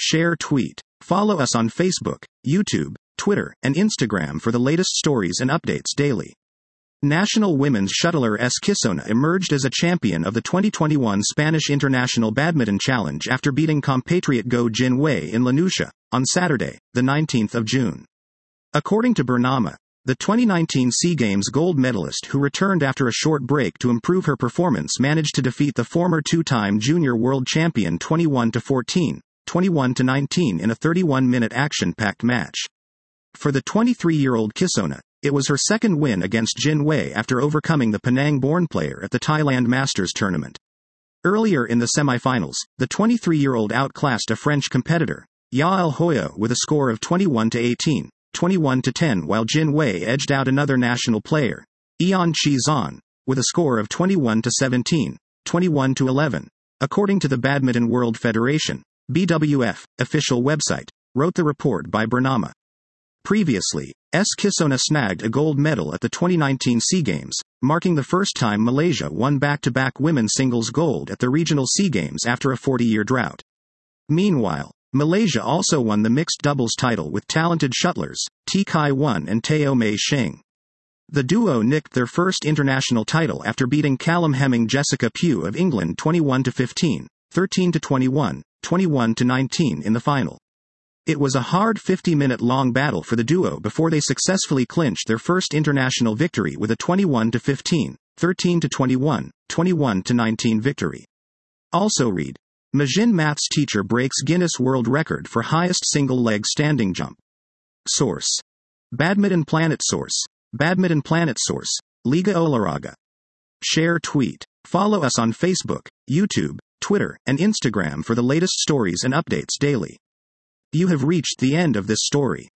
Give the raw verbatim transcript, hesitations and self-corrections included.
Share tweet. Follow us on Facebook, YouTube, Twitter, and Instagram for the latest stories and updates daily. National women's shuttler S. Kisona emerged as a champion of the twenty twenty-one Spanish International Badminton Challenge after beating compatriot Go Jin Wei in Lanusha on Saturday, the nineteenth of June. According to Bernama, the twenty nineteen SEA Games gold medalist who returned after a short break to improve her performance managed to defeat the former two-time junior world champion twenty-one to fourteen, twenty-one to nineteen in a thirty-one minute action-packed match. For the twenty-three-year-old Kisona, it was her second win against Jin Wei after overcoming the Penang-born player at the Thailand Masters tournament. Earlier in the semifinals, the twenty-three-year-old outclassed a French competitor, Yael Hoyo, with a score of twenty-one to eighteen, twenty-one to ten, while Jin Wei edged out another national player, Eon Chi Zan, with a score of twenty-one to seventeen, twenty-one to eleven. According to the Badminton World Federation, B W F, official website, wrote the report by Bernama. Previously, S. Kisona snagged a gold medal at the twenty nineteen SEA Games, marking the first time Malaysia won back-to-back women's singles gold at the regional SEA Games after a forty-year drought. Meanwhile, Malaysia also won the mixed doubles title with talented shuttlers, T. Kai Wan and Teo Mei Sheng. The duo nicked their first international title after beating Callum Hemming Jessica Pugh of England twenty-one to fifteen, thirteen to twenty-one, twenty-one to nineteen in the final. It was a hard fifty-minute long battle for the duo before they successfully clinched their first international victory with a twenty-one to fifteen, thirteen to twenty-one, twenty-one to nineteen victory. Also read, Majin maths teacher breaks Guinness World Record for highest single-leg standing jump. Source: Badminton Planet. Source: Badminton Planet. Source: Liga Olahraga. Share tweet. Follow us on Facebook, YouTube, Twitter, and Instagram for the latest stories and updates daily. You have reached the end of this story.